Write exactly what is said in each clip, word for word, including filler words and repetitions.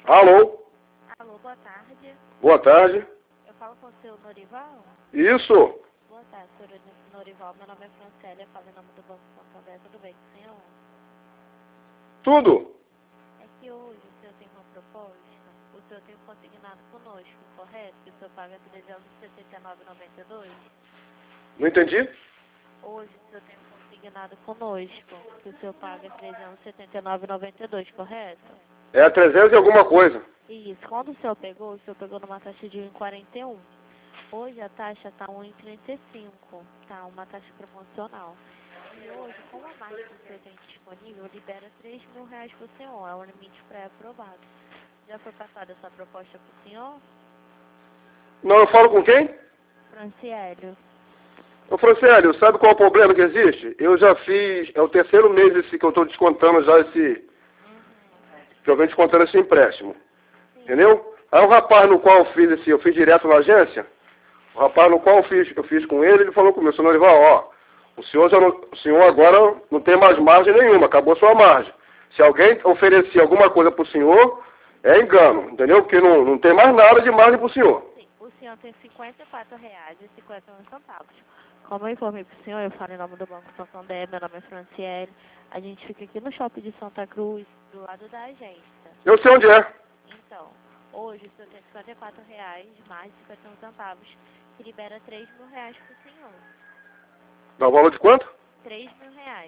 Alô? Alô, boa tarde. Boa tarde. Eu falo com o seu Norival? Isso. Boa tarde, senhor Norival. Meu nome é Francélia, falo em nome do Banco Santander. Tudo bem com o senhor? Tudo. É que hoje o senhor tem uma proposta. O senhor tem um consignado conosco, correto? Que o senhor paga trezentos e setenta e nove reais e noventa e dois centavos. Não entendi? Hoje o senhor tem um consignado conosco. Que o senhor paga trezentos e setenta e nove reais e noventa e dois centavos, correto? É trezentos e alguma coisa. Isso. Quando o senhor pegou, o senhor pegou numa taxa de um vírgula quarenta e um. Hoje a taxa está um vírgula trinta e cinco, tá? Uma taxa promocional. E hoje, como a margem que o senhor tem disponível, libera três mil reais para o senhor, é o limite pré-aprovado. Já foi passada essa proposta para o senhor? Não, eu falo com quem? Franciélio. Ô, Francélio, sabe qual é o problema que existe? Eu já fiz, é o terceiro mês esse que eu estou descontando já esse, Uhum. que eu venho descontando esse empréstimo. Sim. Entendeu? Aí o rapaz no qual eu fiz esse, eu fiz direto na agência, o rapaz no qual eu fiz, eu fiz com ele, ele falou comigo, senhor Norival, ó, o senhor, já não, o senhor agora não tem mais margem nenhuma, acabou a sua margem. Se alguém oferecer alguma coisa para o senhor, é engano, entendeu? Porque não, não tem mais nada de margem para o senhor. Sim, o senhor tem cinquenta e quatro reais e cinquenta e um centavos. Como eu informei para o senhor, eu falo em nome do Banco Santander, meu nome é Franciele. A gente fica aqui no shopping de Santa Cruz, do lado da agência. Eu sei onde é. Então, hoje o senhor tem cinquenta e quatro reais mais cinquenta e um centavos, que libera três mil reais para o senhor. Dá o valor de quanto? três mil reais.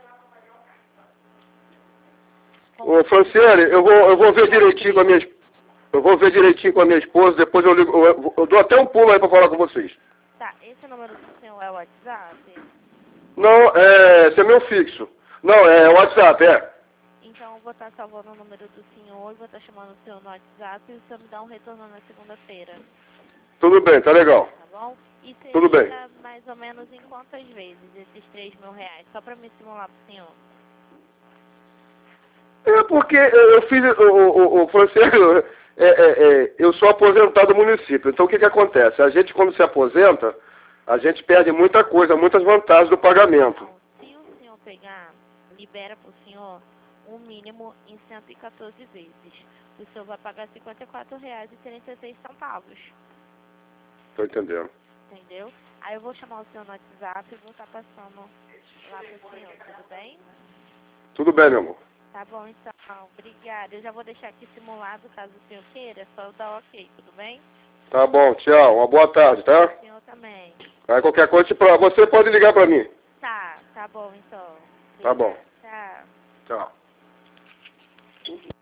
Ô, Franciele, eu vou, eu vou ver direitinho com a minha esposa. Eu vou ver direitinho com a minha esposa, depois eu ligo, eu, eu dou até um pulo aí para falar com vocês. Tá, esse número do senhor é o WhatsApp? Não, é, esse é meu fixo. Não, é WhatsApp, é. Então eu vou estar salvando o número do senhor e vou estar chamando o senhor no WhatsApp e o senhor me dá um retorno na segunda-feira. Tudo bem, tá legal. Tá bom? E seria Tudo bem. mais ou menos em quantas vezes esses três mil reais? Só para me simular pro senhor. É porque eu fiz, o, o, o Francélio, é, é, é, eu sou aposentado do município. Então o que que acontece? A gente quando se aposenta, a gente perde muita coisa, muitas vantagens do pagamento. Então, se o senhor pegar, libera pro senhor um mínimo em cento e quatorze vezes. O senhor vai pagar cinquenta e quatro reais e trinta e seis centavos. Tô entendendo. Entendeu? Aí eu vou chamar o senhor no WhatsApp e vou estar passando lá pro senhor, tudo bem? Tudo bem, meu amor. Tá bom, então. Obrigada. Eu já vou deixar aqui simulado, caso o senhor queira. Só dar ok, tudo bem? Tá bom, tchau. Uma boa tarde, tá? O senhor também. Aí qualquer coisa, pra, você pode ligar pra mim. Tá, tá bom, então. Tá bom. Tchau. Tchau.